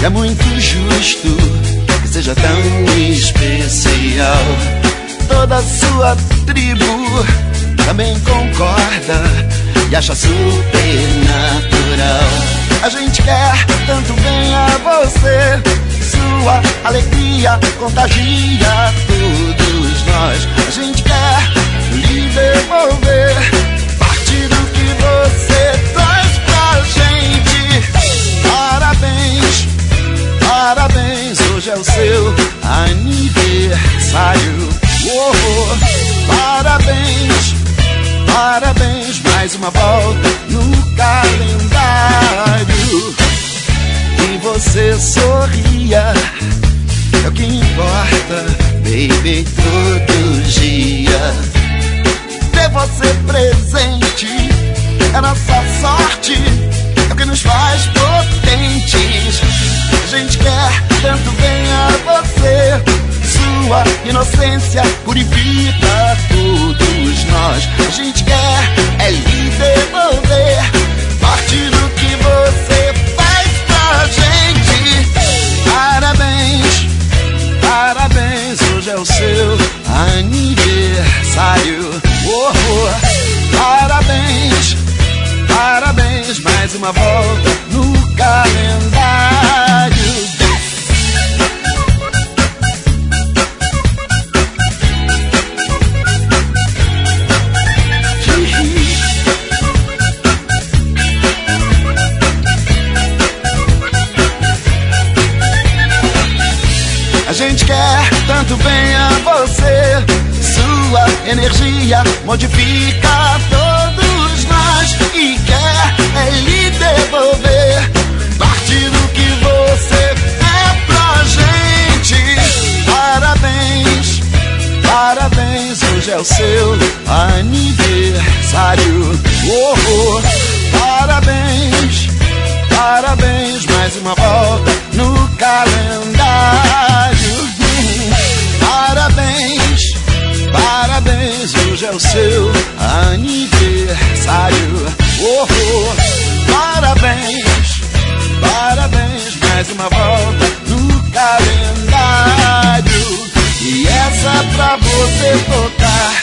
é muito justo que seja tão especial. Toda a sua tribo também concorda e acha super natural. A gente quer tanto bem a você, sua alegria contagia todos nós. A gente quer lhe devolver parte do que você traz pra gente. Parabéns, parabéns, hoje é o seu aniversário. Parabéns, parabéns, mais uma volta no calendário. E você sorria, é o que importa, baby, todo dia. Ter você presente é nossa sorte, é o que nos faz potentes. A gente quer tanto bem a você, sua inocência purifica todos nós. A gente quer é lhe devolver parte do que você faz pra gente. Parabéns, parabéns, hoje é o seu aniversário. Parabéns, parabéns, mais uma volta no calendário. A gente quer tanto bem a você, sua energia modifica todos nós. E quer é lhe devolver parte do que você é pra gente. Parabéns, parabéns, hoje é o seu aniversário. Parabéns, parabéns, mais uma volta no calendário. Parabéns, parabéns, hoje é o seu aniversário. Parabéns, parabéns, mais uma volta no calendário. E essa pra você tocar.